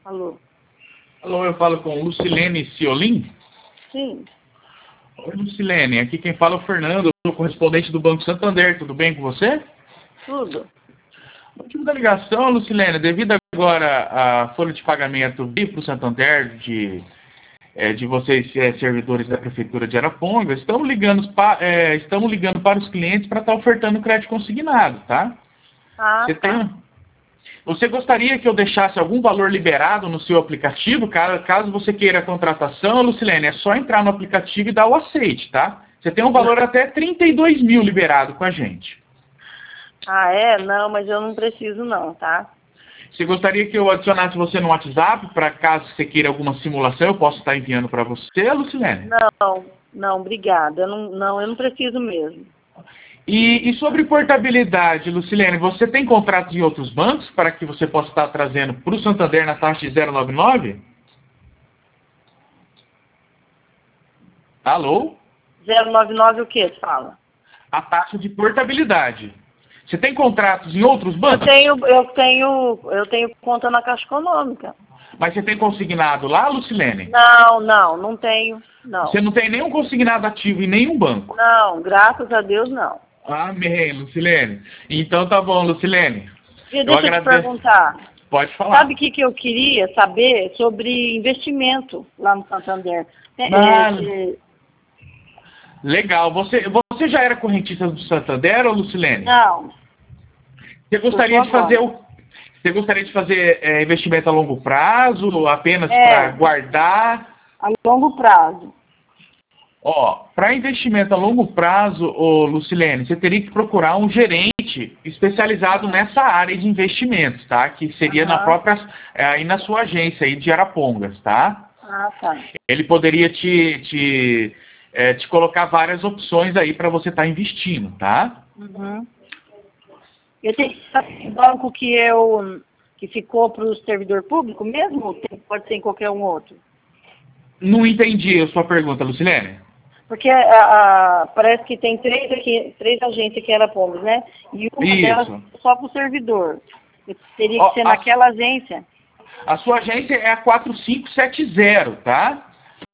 Alô? Alô, eu falo com Lucilene Ciolin? Sim. Oi, Lucilene, aqui quem fala é o Fernando, eu sou correspondente do Banco Santander, tudo bem com você? Tudo. O motivo da ligação, Lucilene, devido agora à folha de pagamento vir para o Santander de vocês, servidores da Prefeitura de Arapongas, estamos ligando para os clientes para estar ofertando crédito consignado, tá? Você gostaria que eu deixasse algum valor liberado no seu aplicativo? Caso você queira a contratação, Lucilene, é só entrar no aplicativo e dar o aceite, tá? Você tem um valor até 32 mil liberado com a gente. Ah, é? Não, mas eu não preciso não, tá? Você gostaria que eu adicionasse você no WhatsApp, para caso você queira alguma simulação, eu posso estar enviando para você, Lucilene? Não, obrigada. Eu não preciso mesmo. E sobre portabilidade, Lucilene, você tem contratos em outros bancos para que você possa estar trazendo para o Santander na taxa de 0,99? Alô? 099 o que, fala? A taxa de portabilidade. Você tem contratos em outros bancos? Eu tenho conta na Caixa Econômica. Mas você tem consignado lá, Lucilene? Não tenho, não. Você não tem nenhum consignado ativo em nenhum banco? Não, graças a Deus, não. Amém, Lucilene. Então tá bom, Lucilene. Deixa eu te perguntar. Pode falar. Sabe o que eu queria saber sobre investimento lá no Santander? Legal. Você já era correntista do Santander, ou Lucilene? Não. Você gostaria de fazer investimento a longo prazo, apenas para guardar? A longo prazo. Ó, para investimento a longo prazo, Lucilene, você teria que procurar um gerente especializado nessa área de investimentos, tá? Que seria aí na sua agência aí de Arapongas, tá? Ah, tá. Ele poderia te colocar várias opções aí para você estar investindo, tá? Uhum. Eu tenho banco que ficou para o servidor público mesmo? Ou pode ser em qualquer um outro? Não entendi a sua pergunta, Lucilene. Porque parece que tem três agências que era Arapongas, né? E uma delas só para o servidor. Teria que ser naquela agência. A sua agência é a 4570, tá?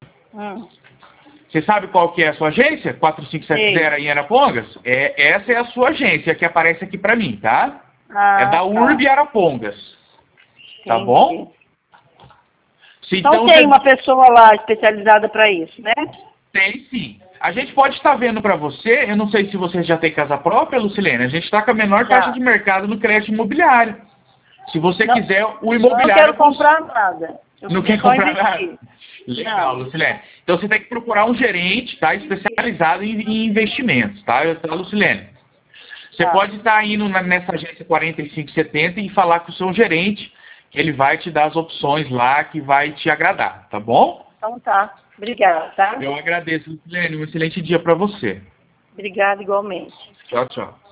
Você sabe qual que é a sua agência? 4570 em Arapongas? Essa é a sua agência que aparece aqui para mim, tá? É da URB Arapongas. Tá bom? Então tem uma pessoa lá especializada para isso, né? Tem sim. A gente pode estar vendo para você, eu não sei se você já tem casa própria, Lucilene, a gente está com a menor taxa de mercado no crédito imobiliário. Se você quiser, o imobiliário... Não quero comprar nada. Não quer comprar nada? Legal, Lucilene. Então você tem que procurar um gerente, tá, especializado em investimentos, tá, Lucilene? Você pode estar indo nessa agência 4570 e falar com o seu gerente, que ele vai te dar as opções lá que vai te agradar, tá bom? Então tá. Obrigada, tá? Eu agradeço, Lucilene. Um excelente dia para você. Obrigada igualmente. Tchau, tchau.